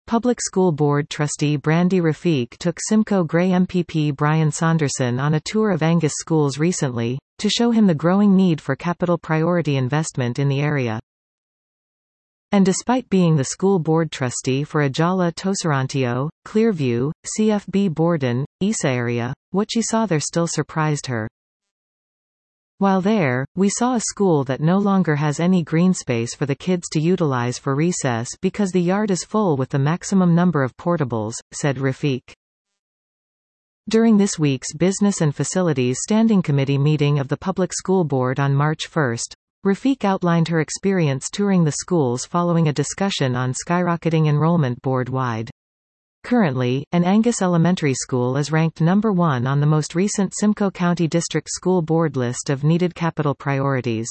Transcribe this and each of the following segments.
Public School Board trustee Brandy Rafiq took Simcoe Grey MPP Brian Saunderson on a tour of Angus schools recently, to show him the growing need for capital priority investment in the area. And despite being the school board trustee for Ajala Toserantio, Clearview, CFB Borden, Isa area, what she saw there still surprised her. While there, we saw a school that no longer has any green space for the kids to utilize for recess because the yard is full with the maximum number of portables, said Rafiq. During this week's Business and Facilities Standing Committee meeting of the Public School Board on March 1, Rafiq outlined her experience touring the schools following a discussion on skyrocketing enrollment board-wide. Currently, an Angus Elementary School is ranked number 1 on the most recent Simcoe County District School Board list of needed capital priorities.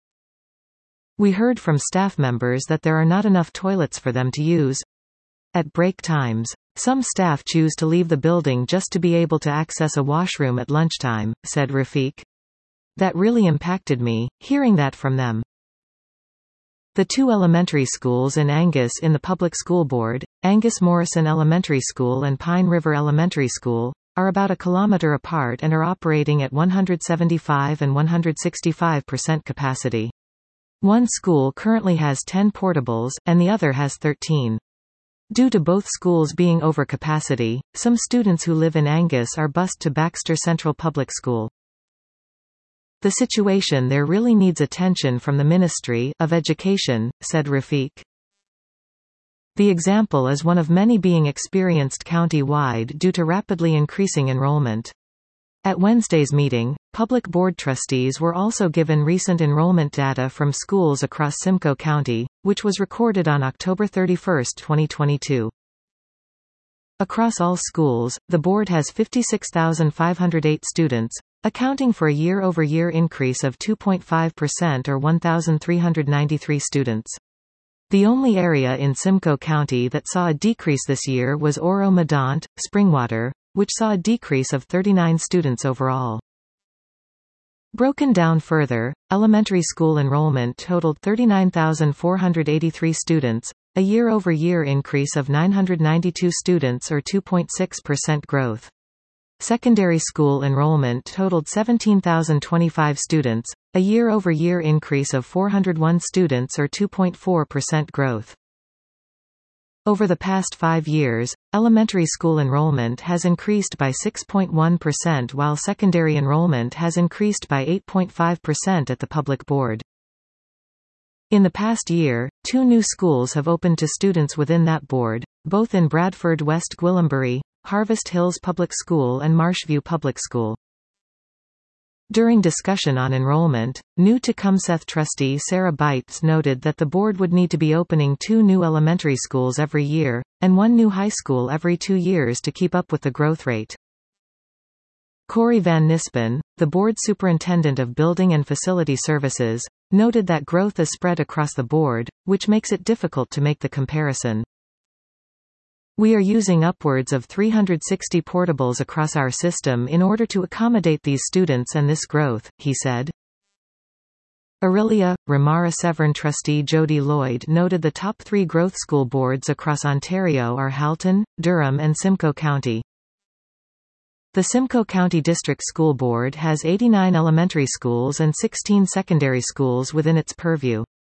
We heard from staff members that there are not enough toilets for them to use at break times. Some staff choose to leave the building just to be able to access a washroom at lunchtime, said Rafiq. That really impacted me, hearing that from them. The two elementary schools in Angus in the Public School Board, Angus Morrison Elementary School and Pine River Elementary School, are about a kilometer apart and are operating at 175 and 165% capacity. One school currently has 10 portables, and the other has 13. Due to both schools being over capacity, some students who live in Angus are bused to Baxter Central Public School. The situation there really needs attention from the Ministry of Education, said Rafiq. The example is one of many being experienced county-wide due to rapidly increasing enrollment. At Wednesday's meeting, public board trustees were also given recent enrollment data from schools across Simcoe County, which was recorded on October 31, 2022. Across all schools, the board has 56,508 students, accounting for a year-over-year increase of 2.5% or 1,393 students. The only area in Simcoe County that saw a decrease this year was Oro-Medonte, Springwater, which saw a decrease of 39 students overall. Broken down further, elementary school enrollment totaled 39,483 students, a year-over-year increase of 992 students or 2.6% growth. Secondary school enrollment totaled 17,025 students, a year-over-year increase of 401 students or 2.4% growth. Over the past 5 years, elementary school enrollment has increased by 6.1% while secondary enrollment has increased by 8.5% at the public board. In the past year, 2 new schools have opened to students within that board, both in Bradford West Gwillimbury, Harvest Hills Public School and Marshview Public School. During discussion on enrollment, new Tecumseth trustee Sarah Bites noted that the board would need to be opening 2 new elementary schools every year, and 1 new high school every 2 years to keep up with the growth rate. Corey Van Nispen, the board superintendent of Building and Facility Services, noted that growth is spread across the board, which makes it difficult to make the comparison. We are using upwards of 360 portables across our system in order to accommodate these students and this growth, he said. Aurelia, Ramara Severn trustee Jody Lloyd noted the top 3 growth school boards across Ontario are Halton, Durham and Simcoe County. The Simcoe County District School Board has 89 elementary schools and 16 secondary schools within its purview.